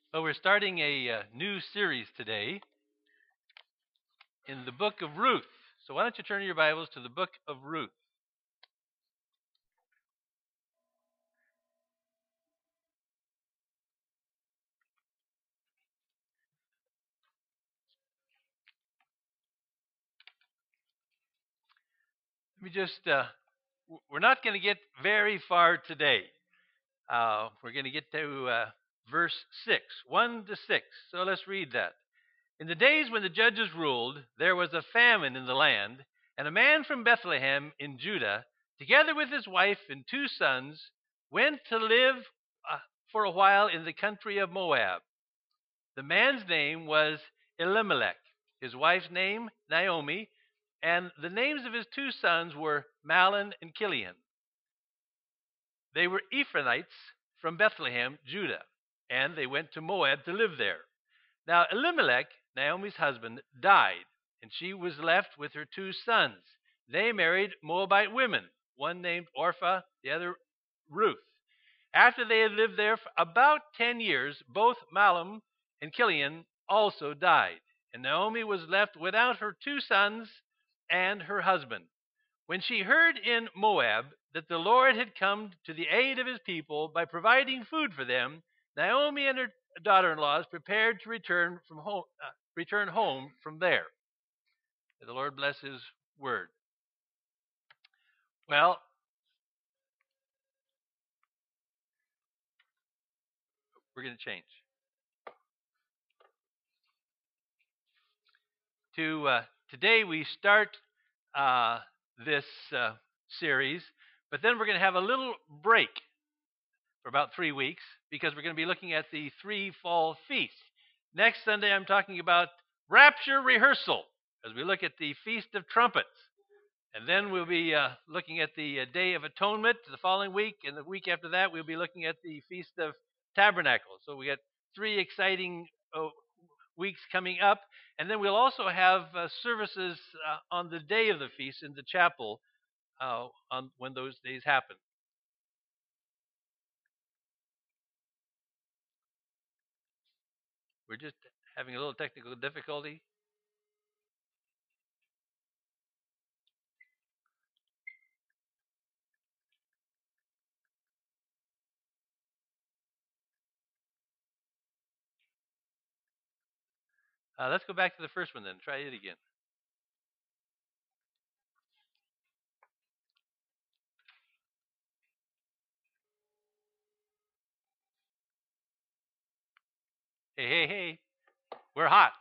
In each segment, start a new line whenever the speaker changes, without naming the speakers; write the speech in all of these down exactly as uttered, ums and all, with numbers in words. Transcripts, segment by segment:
Well, we're starting a uh, new series today in the book of Ruth. So why don't you turn your Bibles to the book of Ruth? Let me just, uh, we're not going to get very far today. Uh, we're going to get to uh, verse six, one to six. So let's read that. In the days when the judges ruled, there was a famine in the land, and a man from Bethlehem in Judah, together with his wife and two sons, went to live uh, for a while in the country of Moab. The man's name was Elimelech, his wife's name Naomi, and the names of his two sons were Mahlon and Chilion. They were Ephrathites from Bethlehem, Judah, and they went to Moab to live there. Now Elimelech, Naomi's husband, died, and she was left with her two sons. They married Moabite women, one named Orpah, the other Ruth. After they had lived there for about ten years, both Mahlon and Chilion also died, and Naomi was left without her two sons and her husband. When she heard in Moab that the Lord had come to the aid of his people by providing food for them, Naomi and her daughter-in-laws prepared to return from home, uh, return home from there. May the Lord bless his word. Well, we're going to change. To uh, today we start uh, this uh, series, but then we're going to have a little break for about three weeks because we're going to be looking at the three fall feasts. Next Sunday, I'm talking about rapture rehearsal as we look at the Feast of Trumpets. And then we'll be uh, looking at the uh, Day of Atonement the following week. And the week after that, we'll be looking at the Feast of Tabernacles. So we got three exciting uh, weeks coming up. And then we'll also have uh, services uh, on the day of the feast in the chapel uh, on when those days happen. We're just having a little technical difficulty. Uh, let's go back to the first one then. Try it again. Hey, hey, hey. We're hot.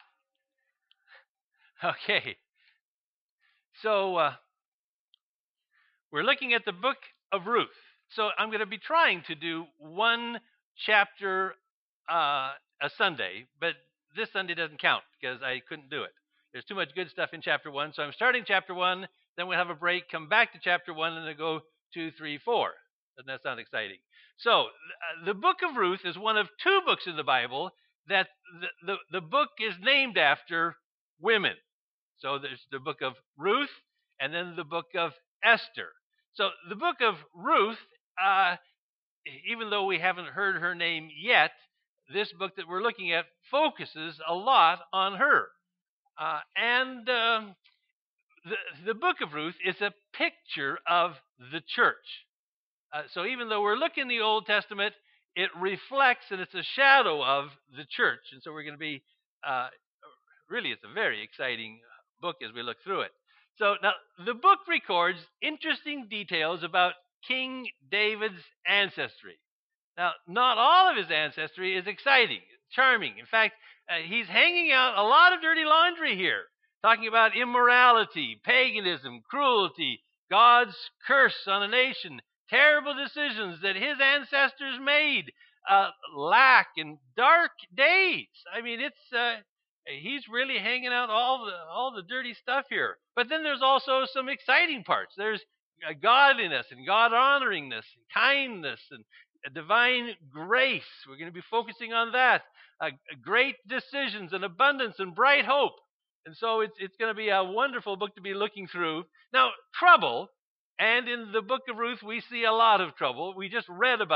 Okay. So uh, we're looking at the book of Ruth. So I'm going to be trying to do one chapter uh, a Sunday, but this Sunday doesn't count because I couldn't do it. There's too much good stuff in chapter one. So I'm starting chapter one, then we'll have a break, come back to chapter one, and then go two, three, four. Doesn't that sound exciting? So uh, the book of Ruth is one of two books in the Bible that the, the, the book is named after women. So there's the book of Ruth and then the book of Esther. So the book of Ruth, uh, even though we haven't heard her name yet, this book that we're looking at focuses a lot on her. Uh, and uh, the, the book of Ruth is a picture of the church. Uh, so even though we're looking in the Old Testament, it reflects and it's a shadow of the church. And so we're going to be, uh, really, it's a very exciting book as we look through it. So now the book records interesting details about King David's ancestry. Now, not all of his ancestry is exciting, charming. In fact, uh, he's hanging out a lot of dirty laundry here, talking about immorality, paganism, cruelty, God's curse on a nation, terrible decisions that his ancestors made, uh, lack and dark days. I mean, it's uh, he's really hanging out all the all the dirty stuff here. But then there's also some exciting parts. There's godliness and God honoringness, and kindness, and divine grace. We're going to be focusing on that. Uh, great decisions and abundance and bright hope. And so it's it's going to be a wonderful book to be looking through. Now, trouble, and in the book of Ruth we see a lot of trouble. We just read about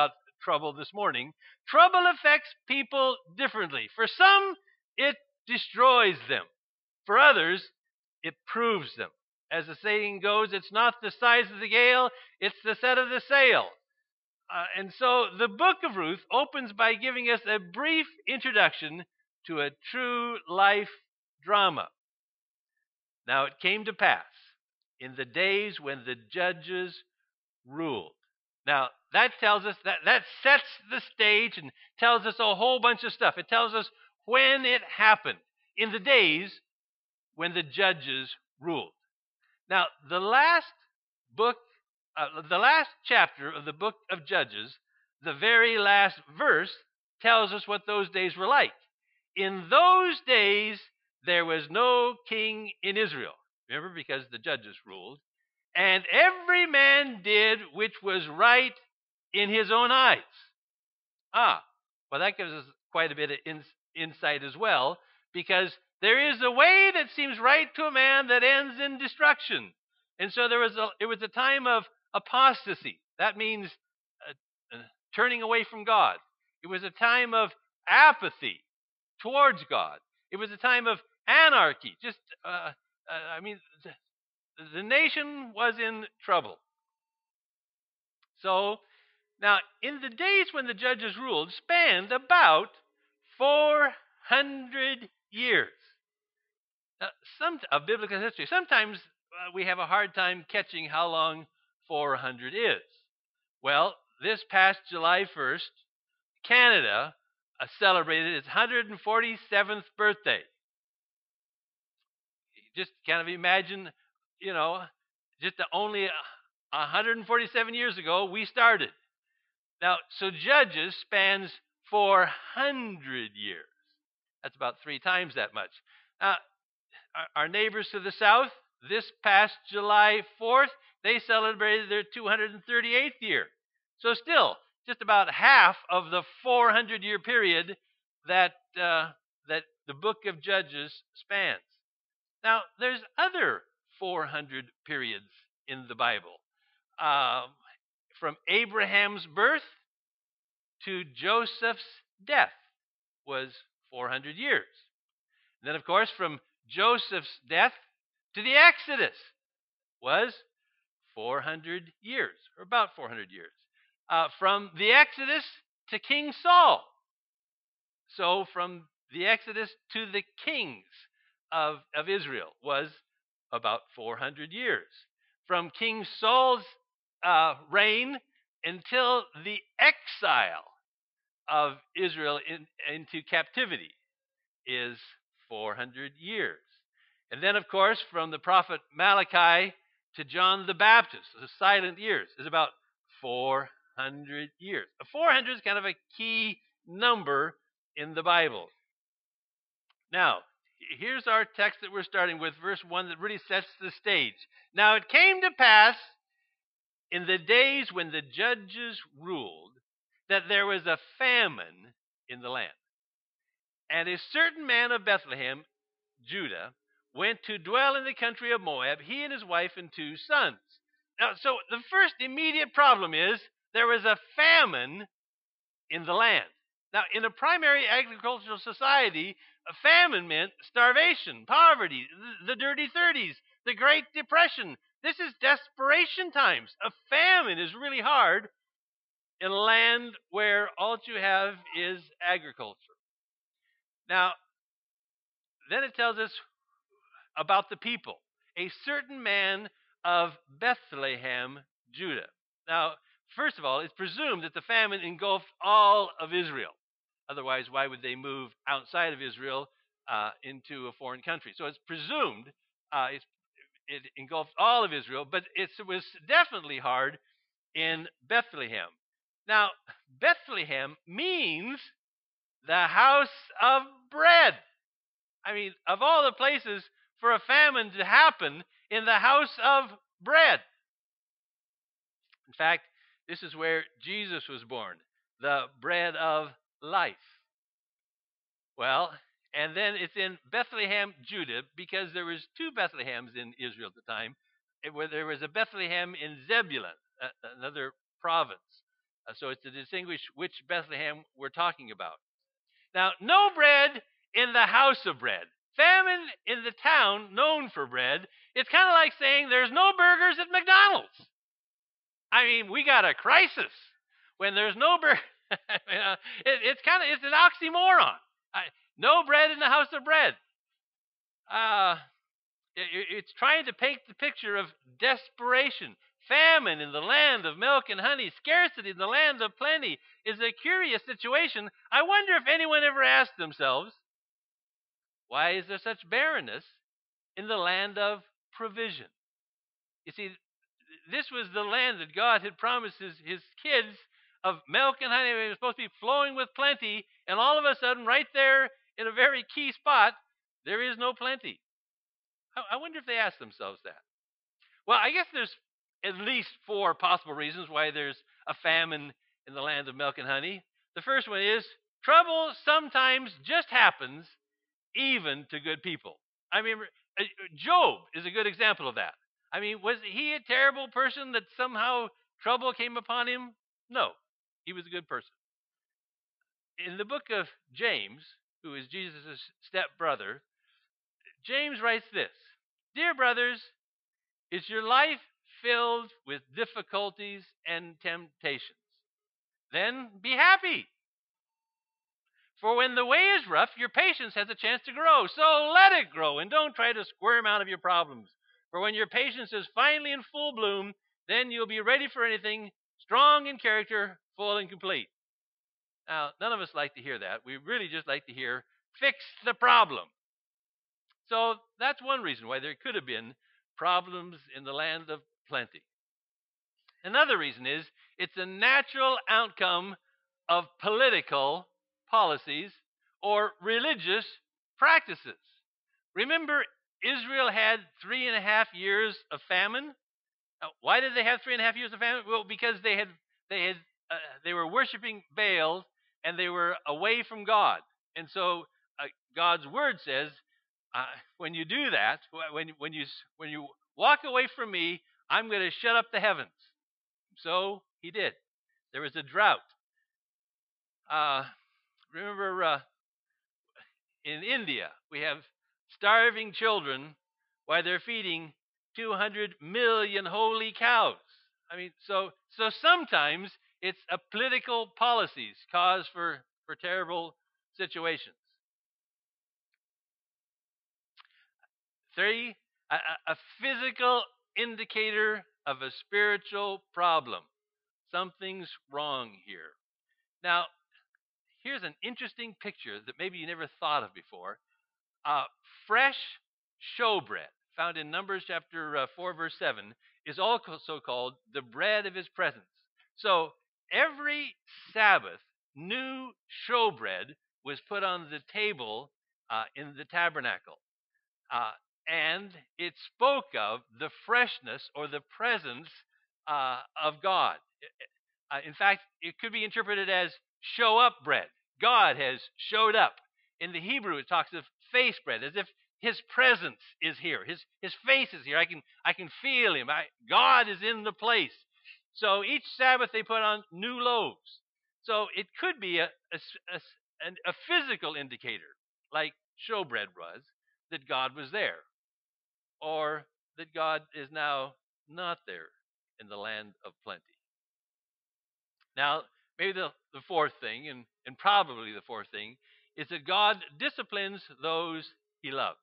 trouble this morning. Trouble affects people differently. For some, it destroys them. For others, it proves them. As the saying goes, it's not the size of the gale, it's the set of the sail. Uh, and so the book of Ruth opens by giving us a brief introduction to a true life drama. Now it came to pass in the days when the judges ruled. Now that tells us that that sets the stage and tells us a whole bunch of stuff. It tells us when it happened, in the days when the judges ruled. Now the last book, uh, the last chapter of the book of Judges, the very last verse tells us what those days were like. In those days there was no king in Israel. Remember, because the judges ruled. And every man did which was right in his own eyes. Ah, well, that gives us quite a bit of in, insight as well, because there is a way that seems right to a man that ends in destruction. And so there was a, it was a time of apostasy. That means uh, uh, turning away from God. It was a time of apathy towards God. It was a time of anarchy. Just, uh, uh, I mean, the, the nation was in trouble. So, now, in the days when the judges ruled, spanned about four hundred years. Now, some of biblical history. Sometimes uh, we have a hard time catching how long four hundred is. Well, this past July first, Canada uh, celebrated its one hundred forty-seventh birthday. Just kind of imagine, you know, just only one hundred forty-seven years ago we started. Now, so Judges spans four hundred years. That's about three times that much. Now, our neighbors to the south, this past July fourth, they celebrated their two hundred thirty-eighth year. So still, just about half of the four hundred year period that uh, that the book of Judges spans. Now, there's other four hundred periods in the Bible. Uh, from Abraham's birth to Joseph's death was four hundred years. And then, of course, from Joseph's death to the Exodus was four hundred years, or about four hundred years. Uh, from the Exodus to King Saul. So from the Exodus to the kings of, of Israel was about four hundred years. From King Saul's uh, reign until the exile of Israel in, into captivity is four hundred years. And then, of course, from the prophet Malachi to John the Baptist, the silent years, is about four hundred years. four hundred is kind of a key number in the Bible. Now, here's our text that we're starting with, verse one, that really sets the stage. Now, it came to pass in the days when the judges ruled that there was a famine in the land. And a certain man of Bethlehem, Judah, went to dwell in the country of Moab, he and his wife and two sons. Now, so the first immediate problem is there was a famine in the land. Now, in a primary agricultural society, a famine meant starvation, poverty, the dirty thirties, the Great Depression. This is desperation times. A famine is really hard in a land where all you have is agriculture. Now, then it tells us about the people. A certain man of Bethlehem, Judah. Now, first of all, it's presumed that the famine engulfed all of Israel. Otherwise, why would they move outside of Israel uh, into a foreign country? So it's presumed uh, it's, it engulfed all of Israel, but it was definitely hard in Bethlehem. Now, Bethlehem means the house of bread. I mean, of all the places for a famine to happen, in the house of bread. In fact, this is where Jesus was born, the bread of life. Well, and then it's in Bethlehem, Judah, because there was two Bethlehems in Israel at the time. It, where there was a Bethlehem in Zebulun, another province. Uh, so it's to distinguish which Bethlehem we're talking about. Now, no bread in the house of bread. Famine in the town known for bread. It's kind of like saying there's no burgers at McDonald's. I mean, we got a crisis when there's no burger. it, it's kind of it's an oxymoron. I, no bread in the house of bread. Uh, it, it's trying to paint the picture of desperation. Famine in the land of milk and honey, scarcity in the land of plenty is a curious situation. I wonder if anyone ever asked themselves, why is there such barrenness in the land of provision? You see, this was the land that God had promised his, his kids of milk and honey. It was supposed to be flowing with plenty, and all of a sudden, right there in a very key spot, there is no plenty. I, I wonder if they asked themselves that. Well, I guess there's at least four possible reasons why there's a famine in the land of milk and honey. The first one is trouble sometimes just happens even to good people. I mean, Job is a good example of that. I mean, was he a terrible person that somehow trouble came upon him? No, he was a good person. In the book of James, who is Jesus' stepbrother, James writes this: Dear brothers, is your life filled with difficulties and temptations? Then be happy. For when the way is rough, your patience has a chance to grow. So let it grow and don't try to squirm out of your problems. For when your patience is finally in full bloom, then you'll be ready for anything, strong in character, full and complete. Now, none of us like to hear that. We really just like to hear, fix the problem. So that's one reason why there could have been problems in the land of plenty. Another reason is it's a natural outcome of political policies or religious practices. Remember, Israel had three and a half years of famine. Now, why did they have three and a half years of famine? Well, because they had they had uh, they were worshiping Baal and they were away from God. And so uh, God's word says, uh, when you do that, when when you when you walk away from me, I'm going to shut up the heavens. So he did. There was a drought. Uh, remember, uh, in India, we have starving children while they're feeding two hundred million holy cows. I mean, so so sometimes it's a political policies cause for, for terrible situations. Three, a, a physical indicator of a spiritual problem. Something's wrong here. Now, here's an interesting picture that maybe you never thought of before. Uh, fresh showbread, found in Numbers chapter uh, four, verse seven, is also called the bread of his presence. So every Sabbath, new showbread was put on the table uh, in the tabernacle. Uh, and it spoke of the freshness or the presence uh, of God. Uh, in fact, it could be interpreted as show up bread. God has showed up. In the Hebrew, it talks of face bread, as if his presence is here. His his face is here. I can I can feel him. I, God is in the place. So each Sabbath they put on new loaves. So it could be a a, a, a physical indicator, like showbread was, that God was there, or that God is now not there in the land of plenty. Now, maybe the, the fourth thing, and, and probably the fourth thing, is that God disciplines those he loves.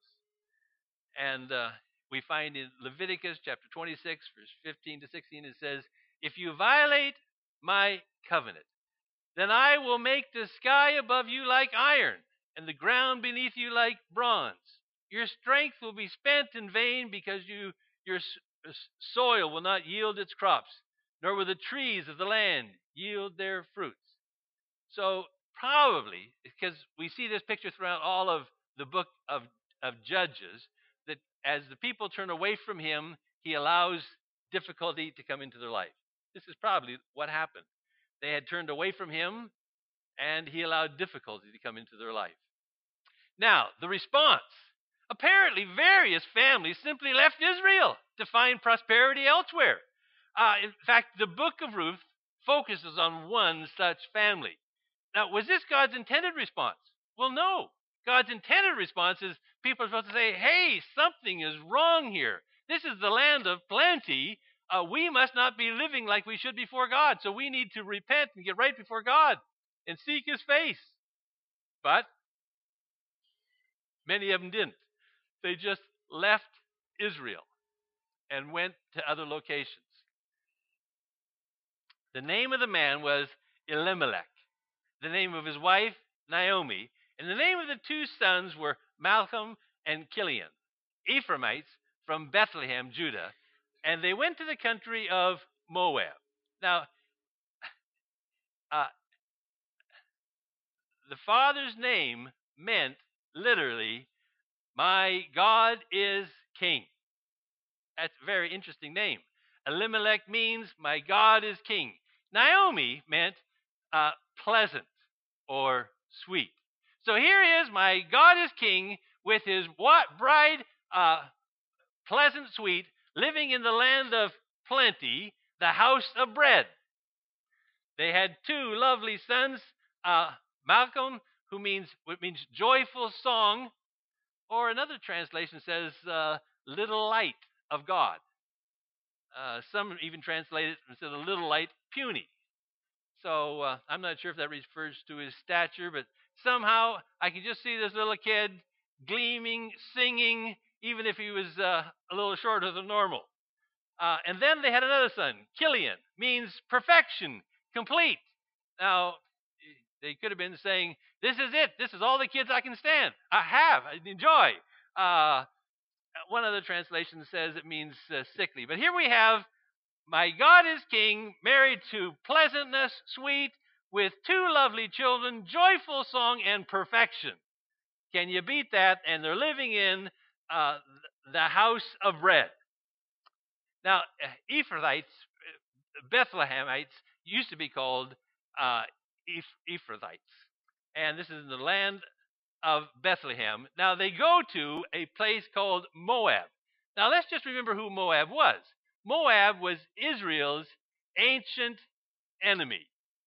And uh, we find in Leviticus chapter twenty-six, verse fifteen to sixteen, it says, if you violate my covenant, then I will make the sky above you like iron, and the ground beneath you like bronze. Your strength will be spent in vain because you, your soil will not yield its crops, nor will the trees of the land yield their fruits. So probably, because we see this picture throughout all of the book of, of Judges, that as the people turn away from him, he allows difficulty to come into their life. This is probably what happened. They had turned away from him, and he allowed difficulty to come into their life. Now, the response. Apparently, various families simply left Israel to find prosperity elsewhere. Uh, in fact, the book of Ruth focuses on one such family. Now, was this God's intended response? Well, no. God's intended response is people are supposed to say, hey, something is wrong here. This is the land of plenty. Uh, we must not be living like we should before God. So we need to repent and get right before God and seek his face. But many of them didn't. They just left Israel and went to other locations. The name of the man was Elimelech. The name of his wife, Naomi. And the name of the two sons were Malcolm and Chilion, Ephraimites from Bethlehem, Judah. And they went to the country of Moab. Now, uh, the father's name meant literally, my God is king. That's a very interesting name. Elimelech means my God is king. Naomi meant uh, pleasant or sweet. So here is my God is king with his what bride, uh, pleasant, sweet, living in the land of plenty, the house of bread. They had two lovely sons, uh, Malcolm, who means what means joyful song, or another translation says uh, little light of God. Uh, some even translate it instead of little light, puny. So uh, I'm not sure if that refers to his stature, but somehow I can just see this little kid gleaming, singing, even if he was uh, a little shorter than normal. Uh, and then they had another son, Chilion, means perfection, complete. Now, they could have been saying, this is it. This is all the kids I can stand. I have. I enjoy. Uh, one other translation says it means uh, sickly. But here we have, my God is king, married to pleasantness, sweet, with two lovely children, joyful song, and perfection. Can you beat that? And they're living in uh, the house of bread. Now, Ephrathites, Bethlehemites, used to be called uh, Ephrathites. And this is in the land of Bethlehem. Now, they go to a place called Moab. Now, let's just remember who Moab was. Moab was Israel's ancient enemy.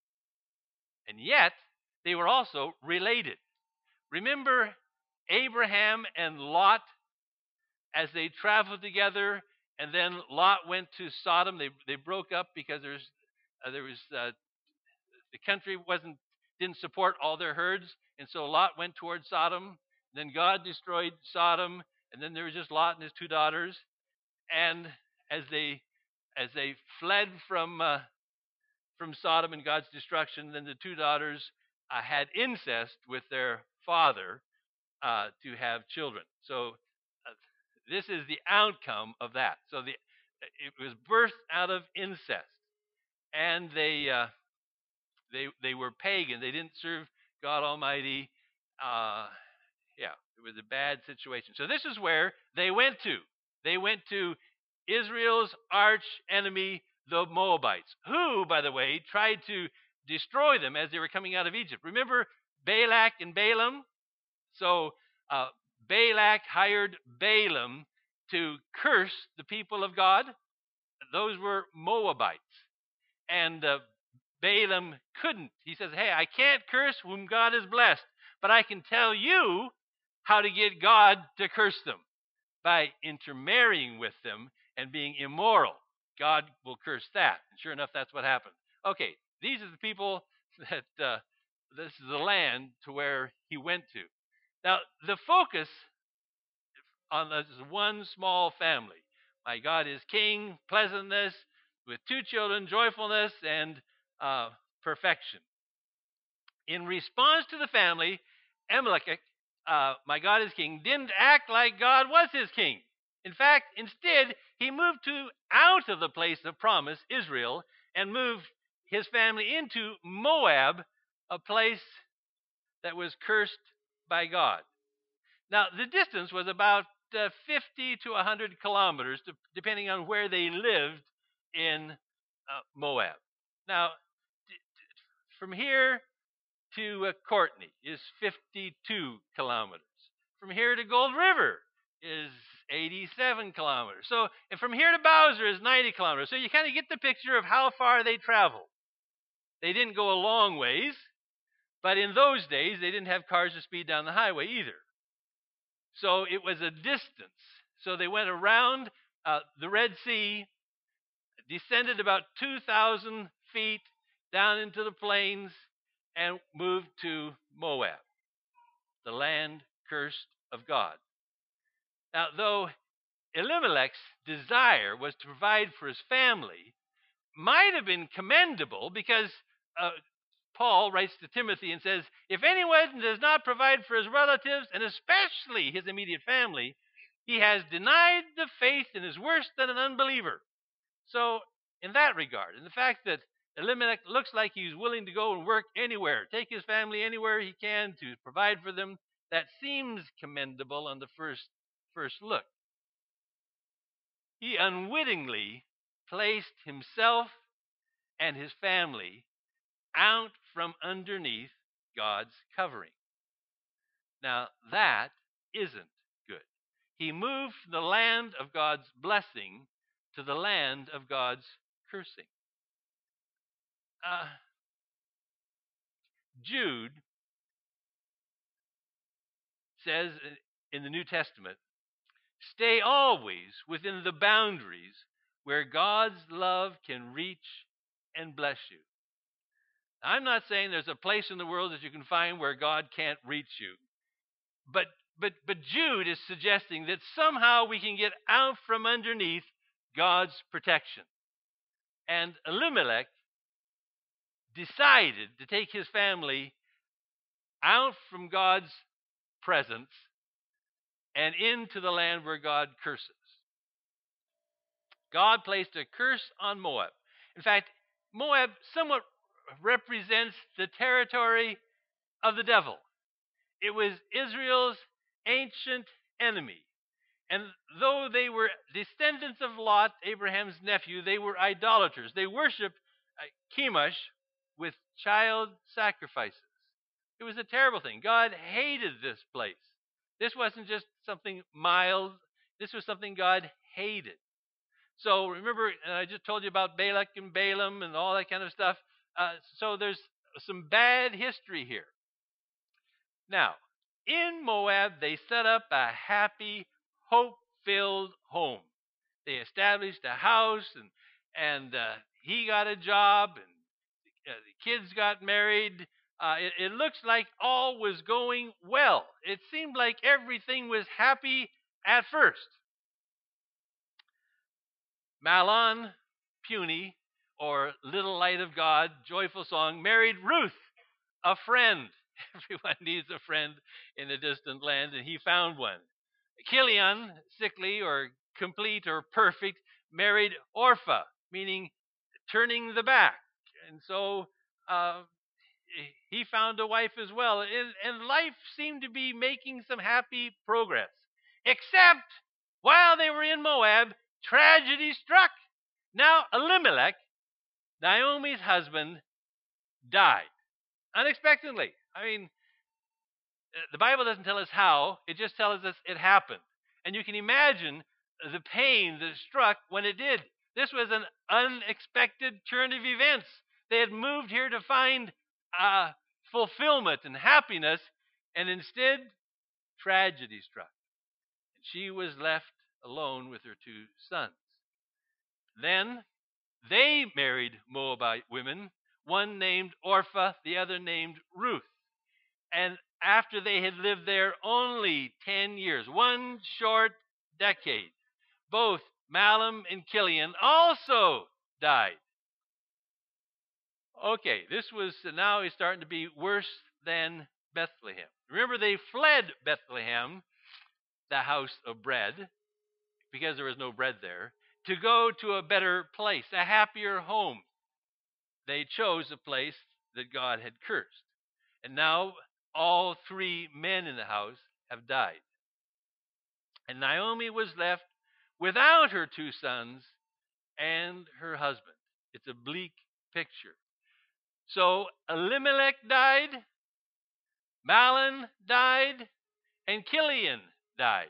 And yet, they were also related. Remember Abraham and Lot as they traveled together, and then Lot went to Sodom. They they broke up because there's uh, there was uh, the country wasn't didn't support all their herds, and so Lot went towards Sodom. Then God destroyed Sodom, and then there was just Lot and his two daughters. And as they as they fled from uh, from Sodom and God's destruction, then the two daughters uh, had incest with their father uh, to have children. So uh, this is the outcome of that. So the it was birthed out of incest, and they uh, they they were pagan. They didn't serve God Almighty. Uh, yeah, it was a bad situation. So this is where they went to. They went to Israel's arch enemy, the Moabites, who, by the way, tried to destroy them as they were coming out of Egypt. Remember Balak and Balaam? So uh, Balak hired Balaam to curse the people of God. Those were Moabites. And uh, Balaam couldn't. He says, hey, I can't curse whom God has blessed, but I can tell you how to get God to curse them by intermarrying with them and being immoral. God will curse that. And sure enough, that's what happened. Okay, these are the people that, uh, this is the land to where he went to. Now, the focus on this one small family. My God is king, pleasantness, with two children, joyfulness, and uh, perfection. In response to the family, Amalek, uh, my God is king, didn't act like God was his king. In fact, instead, he moved to out of the place of promise, Israel, and moved his family into Moab, a place that was cursed by God. Now, the distance was about uh, fifty to one hundred kilometers, to, depending on where they lived in uh, Moab. Now, d- d- from here to uh, Courtney is fifty-two kilometers. From here to Gold River is eighty-seven kilometers. So, and from here to Bowser is ninety kilometers. So you kind of get the picture of how far they traveled. They didn't go a long ways, but in those days, they didn't have cars to speed down the highway either. So it was a distance. So they went around uh, the Red Sea, descended about two thousand feet down into the plains, and moved to Moab, the land cursed of God. Now, though Elimelech's desire was to provide for his family, might have been commendable because uh, Paul writes to Timothy and says, if anyone does not provide for his relatives, and especially his immediate family, he has denied the faith and is worse than an unbeliever. So, in that regard, in the fact that Elimelech looks like he's willing to go and work anywhere, take his family anywhere he can to provide for them, that seems commendable on the first, first look. He unwittingly placed himself and his family out from underneath God's covering. Now, that isn't good. He moved from the land of God's blessing to the land of God's cursing. Uh, Jude says in the New Testament, stay always within the boundaries where God's love can reach and bless you. I'm not saying there's a place in the world that you can find where God can't reach you. But but but Jude is suggesting that somehow we can get out from underneath God's protection. And Elimelech decided to take his family out from God's presence and into the land where God curses. God placed a curse on Moab. In fact, Moab somewhat represents the territory of the devil. It was Israel's ancient enemy. And though they were descendants of Lot, Abraham's nephew, they were idolaters. They worshiped Chemosh with child sacrifices. It was a terrible thing. God hated this place. This wasn't just something mild. This was something God hated. So remember, I just told you about Balak and Balaam and all that kind of stuff. Uh, so there's some bad history here. Now, in Moab, they set up a happy, hope-filled home. They established a house, and and uh, he got a job, and uh, the kids got married. Uh, it, it looks like all was going well. It seemed like everything was happy at first. Mahlon, puny, or little light of God, joyful song, married Ruth, a friend. Everyone needs a friend in a distant land, and he found one. Chilion, sickly or complete or perfect, married Orpha, meaning turning the back. And so uh, he found a wife as well. And, and life seemed to be making some happy progress. Except while they were in Moab, tragedy struck. Now Elimelech, Naomi's husband, died unexpectedly. I mean, the Bible doesn't tell us how, it just tells us it happened. And you can imagine the pain that struck when it did. This was an unexpected turn of events. They had moved here to find uh, fulfillment and happiness, and instead, tragedy struck. And she was left alone with her two sons. Then they married Moabite women, one named Orpha, the other named Ruth. And after they had lived there only ten years, one short decade, both Mahlon and Chilion also died. Okay, this was now is starting to be worse than Bethlehem. Remember, they fled Bethlehem, the house of bread, because there was no bread there, to go to a better place, a happier home. They chose a place that God had cursed. And now all three men in the house have died. And Naomi was left without her two sons and her husband. It's a bleak picture. So Elimelech died, Mahlon died, and Chilion died,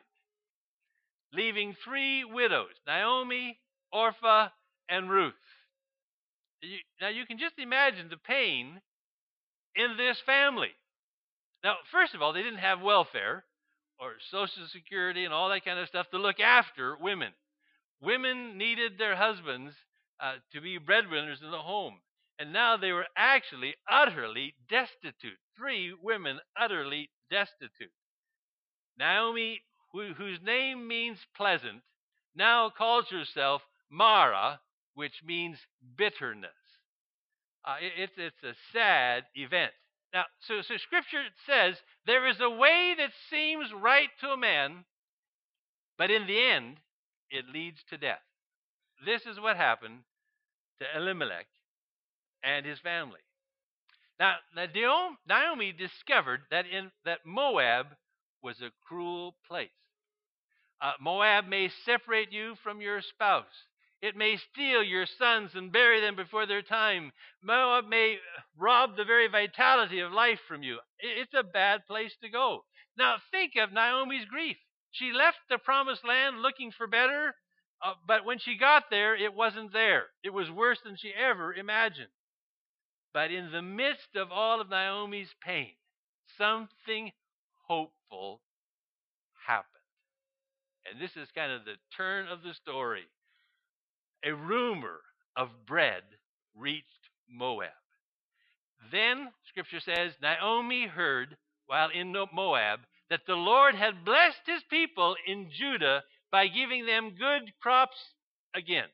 leaving three widows, Naomi, Orpha, and Ruth. You, now you can just imagine the pain in this family. Now, first of all, they didn't have welfare or Social Security and all that kind of stuff to look after women. Women needed their husbands uh, to be breadwinners in the home. And now they were actually utterly destitute. Three women utterly destitute. Naomi, who, whose name means pleasant, now calls herself Mara, which means bitterness. Uh, it, it's, it's a sad event. Now, so, so Scripture says there is a way that seems right to a man, but in the end, it leads to death. This is what happened to Elimelech and his family. Now, Naomi discovered that in that Moab was a cruel place. Uh, Moab may separate you from your spouse. It may steal your sons and bury them before their time. Moab may rob the very vitality of life from you. It's a bad place to go. Now, think of Naomi's grief. She left the promised land looking for better, uh, but when she got there, it wasn't there. It was worse than she ever imagined. But in the midst of all of Naomi's pain, something hopeful happened. And this is kind of the turn of the story. A rumor of bread reached Moab. Then, Scripture says, Naomi heard while in Moab that the Lord had blessed his people in Judah by giving them good crops again.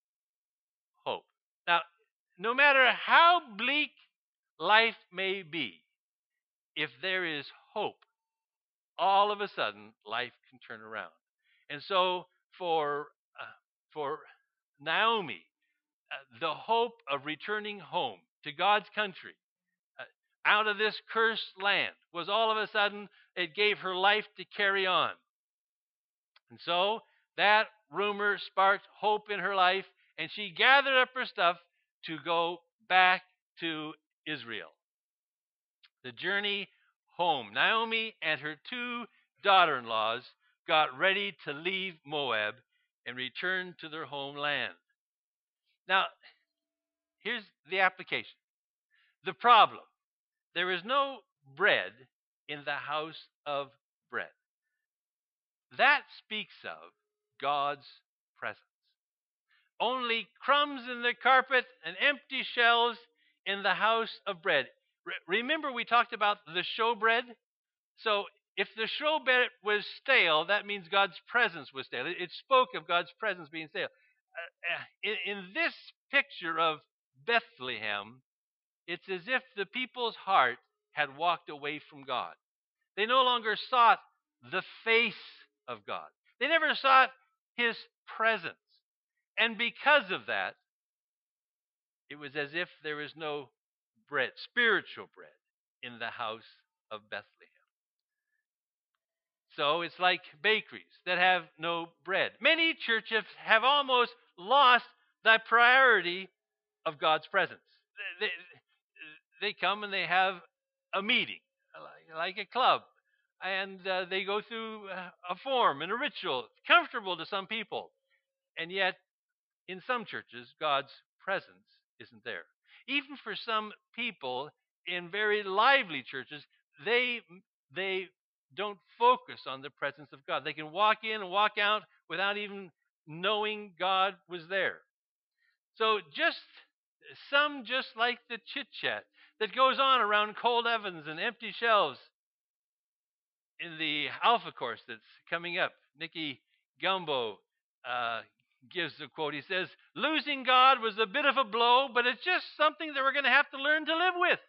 Hope. Now, no matter how bleak life may be, if there is hope, all of a sudden life can turn around. And so for uh, for Naomi, uh, the hope of returning home to God's country, uh, out of this cursed land, was all of a sudden, it gave her life to carry on. And so that rumor sparked hope in her life, and she gathered up her stuff to go back to Israel. The journey home. Naomi and her two daughter-in-laws got ready to leave Moab and return to their homeland. Now, here's the application. The problem. There is no bread in the house of bread. That speaks of God's presence. Only crumbs in the carpet and empty shelves in the house of bread. Re- remember we talked about the showbread? So if the showbread was stale, that means God's presence was stale. It, it spoke of God's presence being stale. Uh, in, in this picture of Bethlehem, it's as if the people's heart had walked away from God. They no longer sought the face of God. They never sought his presence. And because of that, it was as if there was no bread, spiritual bread, in the house of Bethlehem. So it's like bakeries that have no bread. Many churches have almost lost the priority of God's presence. They, they come and they have a meeting, like a club, and uh, they go through a form and a ritual, comfortable to some people. And yet, in some churches, God's presence isn't there. Even for some people in very lively churches, they they don't focus on the presence of God. They can walk in and walk out without even knowing God was there. So just some just like the chit-chat that goes on around cold ovens and empty shelves. In the Alpha course that's coming up, Nicky Gumbo uh, gives the quote. He says, losing God was a bit of a blow, but it's just something that we're going to have to learn to live with.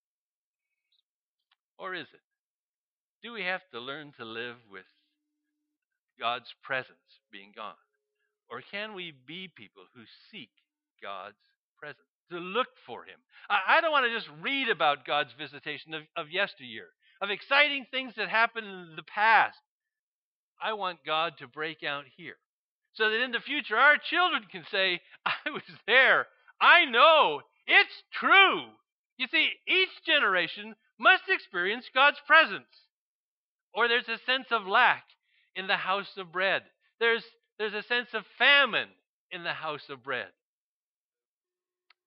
Or is it? Do we have to learn to live with God's presence being gone? Or can we be people who seek God's presence, to look for him? I, I don't want to just read about God's visitation of, of yesteryear, of exciting things that happened in the past. I want God to break out here, so that in the future our children can say, I was there. I know. It's true. You see, each generation must experience God's presence, or there's a sense of lack in the house of bread. There's, there's a sense of famine in the house of bread.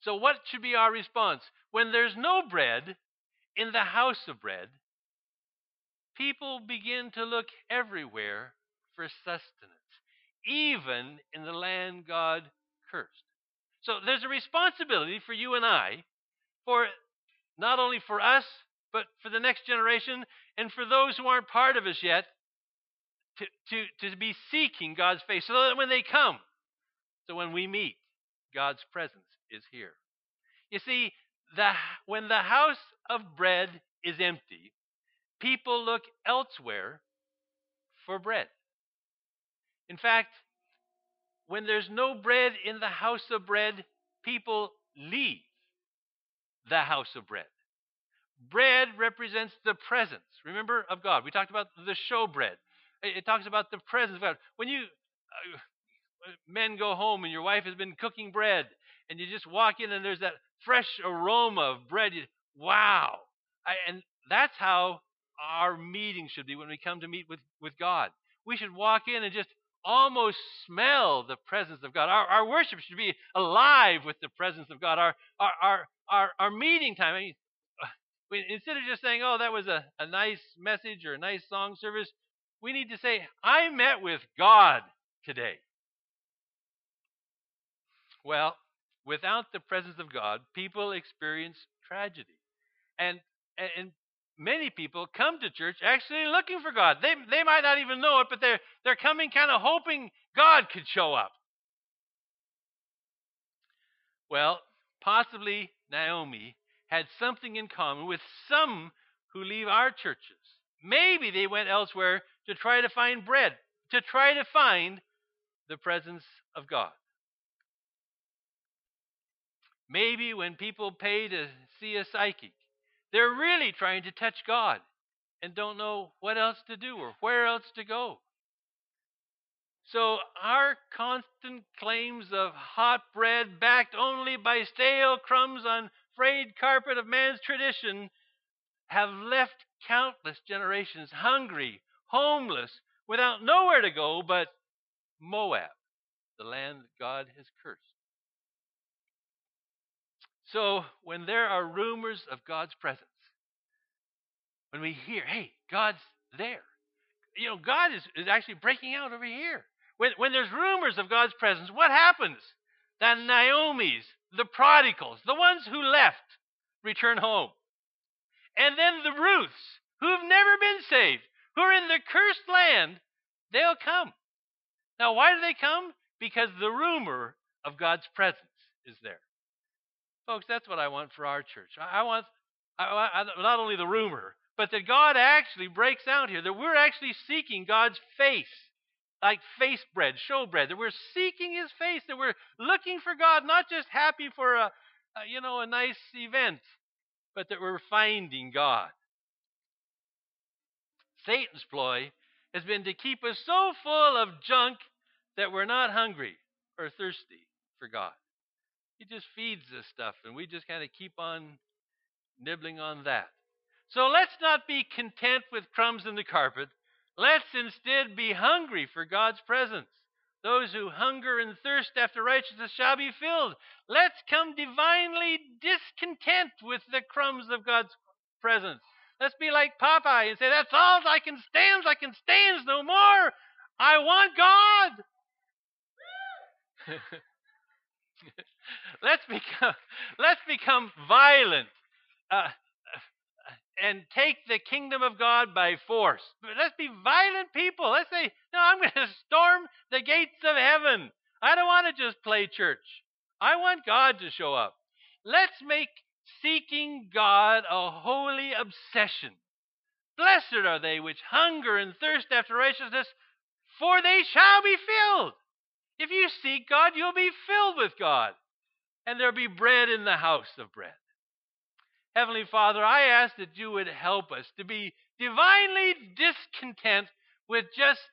So what should be our response? When there's no bread in the house of bread, people begin to look everywhere for sustenance, even in the land God cursed. So there's a responsibility for you and I, for not only for us, but for the next generation and for those who aren't part of us yet, to, to, to be seeking God's face so that when they come, so when we meet, God's presence is here. You see, the, when the house of bread is empty, people look elsewhere for bread. In fact, when there's no bread in the house of bread, people leave the house of bread. Bread represents the presence, remember, of God. We talked about the show bread. It, it talks about the presence of God. When you uh, men go home and your wife has been cooking bread, and you just walk in and there's that fresh aroma of bread, you, wow. I, and that's how our meeting should be when we come to meet with, with God. We should walk in and just almost smell the presence of God. Our, our worship should be alive with the presence of God. Our our our our, our meeting time. I mean, we, instead of just saying, "Oh, that was a, a nice message or a nice song service," we need to say, "I met with God today." Well, without the presence of God, people experience tragedy, and and many people come to church actually looking for God. They they might not even know it, but they're they're coming kind of hoping God could show up. Well, possibly Naomi had something in common with some who leave our churches. Maybe they went elsewhere to try to find bread, to try to find the presence of God. Maybe when people pay to see a psychic, they're really trying to touch God and don't know what else to do or where else to go. So our constant claims of hot bread backed only by stale crumbs on frayed carpet of man's tradition have left countless generations hungry, homeless, without nowhere to go but Moab, the land that God has cursed. So when there are rumors of God's presence, when we hear, hey, God's there, you know, God is, is actually breaking out over here. When, when there's rumors of God's presence, what happens? The Naomi's, the prodigals, the ones who left, return home. And then the Ruths, who've never been saved, who are in the cursed land, they'll come. Now, why do they come? Because the rumor of God's presence is there. Folks, that's what I want for our church. I, I want I, I, not only the rumor, but that God actually breaks out here, that we're actually seeking God's face, like face bread, show bread, that we're seeking his face, that we're looking for God, not just happy for a, a you know, a nice event, but that we're finding God. Satan's ploy has been to keep us so full of junk that we're not hungry or thirsty for God. He just feeds us stuff, and we just kind of keep on nibbling on that. So let's not be content with crumbs in the carpet. Let's instead be hungry for God's presence. Those who hunger and thirst after righteousness shall be filled. Let's come divinely discontent with the crumbs of God's presence. Let's be like Popeye and say, that's all I can stand. I can stand no more. I want God. let's become let's become violent. Uh, and take the kingdom of God by force. Let's be violent people. Let's say, no, I'm going to storm the gates of heaven. I don't want to just play church. I want God to show up. Let's make seeking God a holy obsession. Blessed are they which hunger and thirst after righteousness, for they shall be filled. If you seek God, you'll be filled with God, and there'll be bread in the house of bread. Heavenly Father, I ask that you would help us to be divinely discontent with just